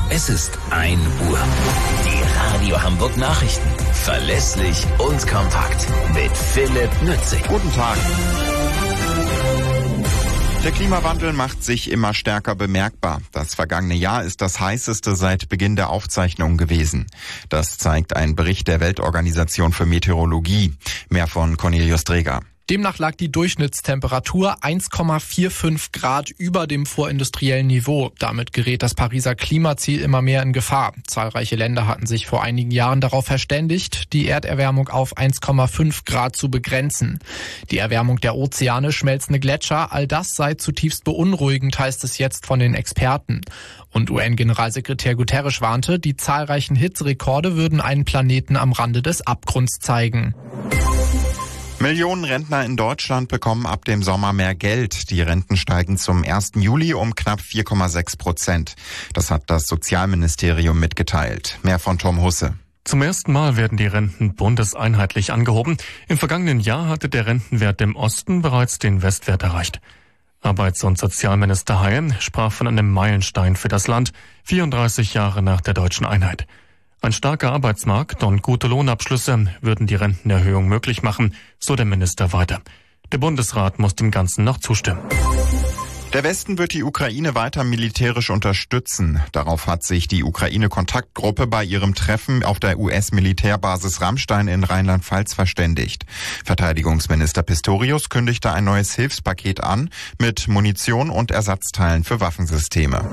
Es ist 1 Uhr. Die Radio Hamburg Nachrichten. Verlässlich und kompakt. Mit Philipp Nützig. Guten Tag. Der Klimawandel macht sich immer stärker bemerkbar. Das vergangene Jahr ist das heißeste seit Beginn der Aufzeichnungen gewesen. Das zeigt ein Bericht der Weltorganisation für Meteorologie. Mehr von Cornelius Dreger. Demnach lag die Durchschnittstemperatur 1,45 Grad über dem vorindustriellen Niveau. Damit gerät das Pariser Klimaziel immer mehr in Gefahr. Zahlreiche Länder hatten sich vor einigen Jahren darauf verständigt, die Erderwärmung auf 1,5 Grad zu begrenzen. Die Erwärmung der Ozeane, schmelzende Gletscher, all das sei zutiefst beunruhigend, heißt es jetzt von den Experten. Und UN-Generalsekretär Guterres warnte, die zahlreichen Hitzerekorde würden einen Planeten am Rande des Abgrunds zeigen. Millionen Rentner in Deutschland bekommen ab dem Sommer mehr Geld. Die Renten steigen zum 1. Juli um knapp 4,6%. Das hat das Sozialministerium mitgeteilt. Mehr von Tom Husse. Zum ersten Mal werden die Renten bundeseinheitlich angehoben. Im vergangenen Jahr hatte der Rentenwert im Osten bereits den Westwert erreicht. Arbeits- und Sozialminister Heil sprach von einem Meilenstein für das Land, 34 Jahre nach der deutschen Einheit. Ein starker Arbeitsmarkt und gute Lohnabschlüsse würden die Rentenerhöhung möglich machen, so der Minister weiter. Der Bundesrat muss dem Ganzen noch zustimmen. Der Westen wird die Ukraine weiter militärisch unterstützen. Darauf hat sich die Ukraine-Kontaktgruppe bei ihrem Treffen auf der US-Militärbasis Ramstein in Rheinland-Pfalz verständigt. Verteidigungsminister Pistorius kündigte ein neues Hilfspaket an mit Munition und Ersatzteilen für Waffensysteme.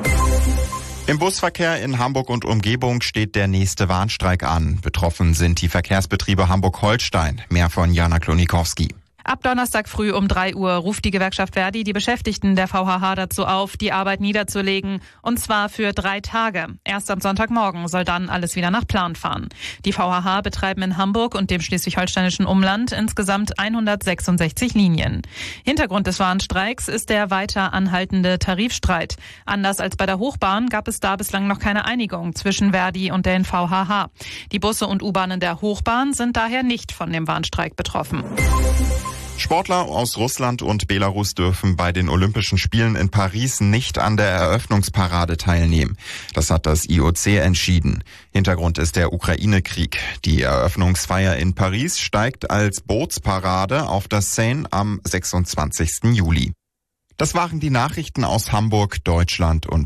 Im Busverkehr in Hamburg und Umgebung steht der nächste Warnstreik an. Betroffen sind die Verkehrsbetriebe Hamburg-Holstein. Mehr von Jana Klonikowski. Ab Donnerstag früh um 3 Uhr ruft die Gewerkschaft Verdi die Beschäftigten der VHH dazu auf, die Arbeit niederzulegen. Und zwar für 3 Tage. Erst am Sonntagmorgen soll dann alles wieder nach Plan fahren. Die VHH betreiben in Hamburg und dem schleswig-holsteinischen Umland insgesamt 166 Linien. Hintergrund des Warnstreiks ist der weiter anhaltende Tarifstreit. Anders als bei der Hochbahn gab es da bislang noch keine Einigung zwischen Verdi und den VHH. Die Busse und U-Bahnen der Hochbahn sind daher nicht von dem Warnstreik betroffen. Sportler aus Russland und Belarus dürfen bei den Olympischen Spielen in Paris nicht an der Eröffnungsparade teilnehmen. Das hat das IOC entschieden. Hintergrund ist der Ukraine-Krieg. Die Eröffnungsfeier in Paris steigt als Bootsparade auf das Seine am 26. Juli. Das waren die Nachrichten aus Hamburg, Deutschland und